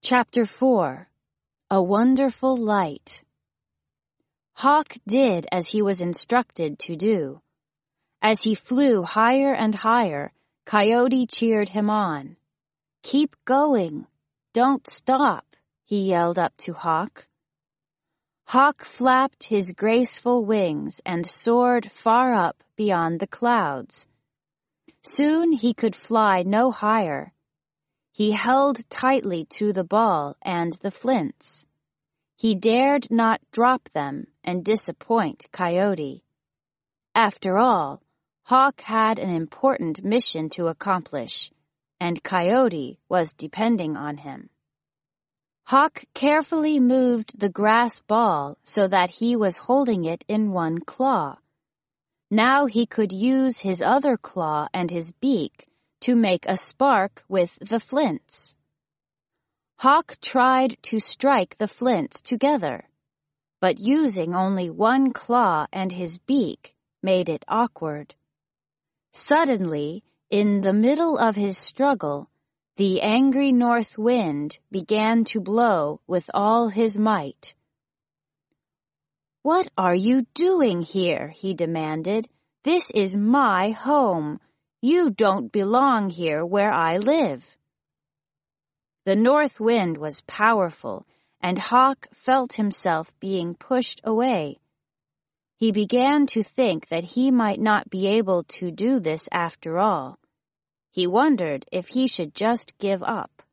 Chapter 4. A Wonderful Light. Hawk did as he was instructed to do. As he flew higher and higher, Coyote cheered him on. "Keep going. Don't stop," he yelled up to Hawk. Hawk flapped his graceful wings and soared far up beyond the clouds. Soon he could fly no higher. He held tightly to the ball and the flints. He dared not drop them and disappoint Coyote. After all, Hawk had an important mission to accomplish, and Coyote was depending on him. Hawk carefully moved the grass ball so that he was holding it in one claw. Now he could use his other claw and his beak to make a spark with the flints. Hawk tried to strike the flints together, but using only one claw and his beak made it awkward. Suddenly, in the middle of his struggle, the angry north wind began to blow with all his might. "What are you doing here?" he demanded. "This is my home. You don't belong here where I live." The north wind was powerful, and Hawk felt himself being pushed away. He began to think that he might not be able to do this after all. He wondered if he should just give up.